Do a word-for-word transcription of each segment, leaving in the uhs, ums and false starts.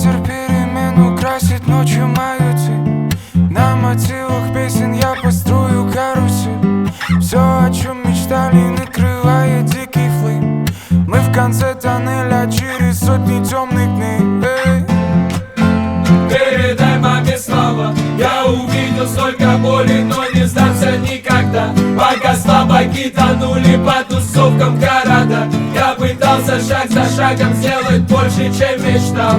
Ветер перемен украсит ночью мою тень. На мотивах песен я построю карусель. Все, о чем мечтали, накрывает дикий флейм. Мы в конце тоннеля через сотни темных дней. Эй. Передай маме слова. Я увидел столько боли, но не сдамся никогда. Пока слабаки тонули по тусовкам города, я пытался шаг за шагом сделать больше, чем мечтал.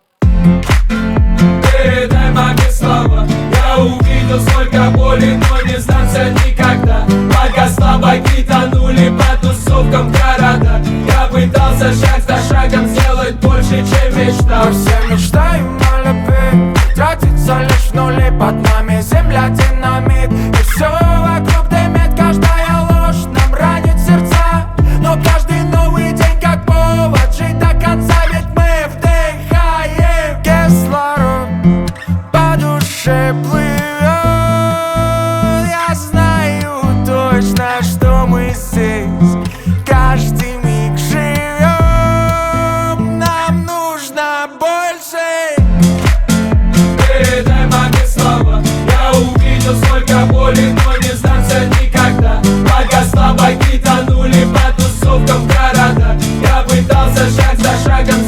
Передай маме слова. Я увидел столько боли, но не сдамся никогда. Пока слабаки тонули по тусовкам города, я пытался шаг за шагом сделать больше, чем мечтал. Мы все мечтаем о любви, тратится лишь в нули. Под нами земля динамит, и все вокруг дымит. Каждая ложь нам ранит сердца, но каждый новый день как повод жить до конца. Ведь мы вдыхаем кислород, по душе плывет. Я знаю точно, что мы здесь каждый миг живем. Нам нужно больше. Передай маме слова. Я увидел столько боли, но не сдамся никогда. Пока слабаки тонули по тусовкам города, я пытался шаг за шагом